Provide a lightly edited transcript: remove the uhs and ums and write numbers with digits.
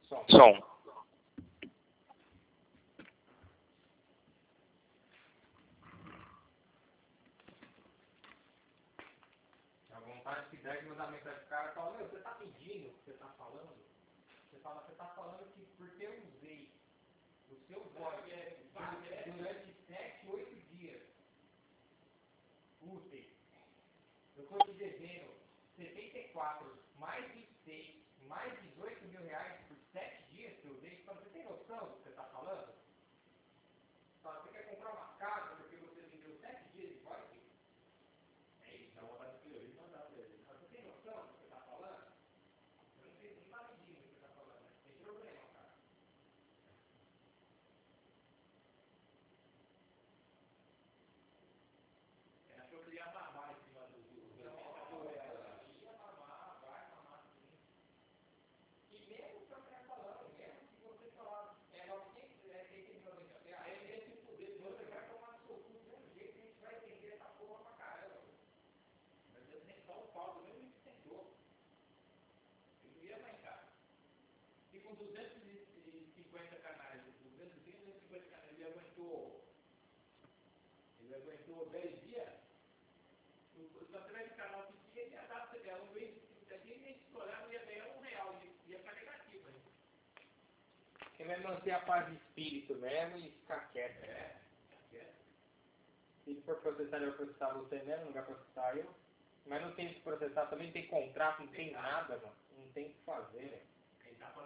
Som. A vontade que der de mandar mensagem pro cara e fala, meu, você tá medindo o que você tá falando? Você fala, você tá falando que porque eu usei o seu voto durante 7, 8 dias úteis, eu estou te devendo 74, mais 26, mais 18 mil reais por 7 dias que eu usei. Você tem noção do que você está falando? Você quer comprar uma casa porque você me deu 7 dias de voto? É isso, dá vontade de escrever e mandar pra ele. Você tem noção do que você está falando? Eu não sei, não está medindo o que você está falando, né? Tem problema, cara. Ele achou que ele ia mamar em cima do vai mamar sim. E mesmo que eu estiver falando, mesmo que você falar, 990 reais, esse poder, você vai tomar no seu cu de um jeito que a gente vai entender essa porra pra caramba. Mas Deus nem dá um pau do mesmo que tentou. Ele não ia aguentar. E com 250 canais, 250 canais, ele aguentou 10 dias. Só 3 canal que tinha, ele ia dar pra ela. Um mês, daqui ele ia estourar, não ia ganhar R$1, ia ficar negativo ainda. Quem vai manter a paz de espírito mesmo e ficar quieto. É, ficar quieto. Se for processar, eu vou processar você mesmo, não vai processar eu. Mas não tem que processar, também não tem contrato, não tem nada, mano. Não tem o que fazer, velho.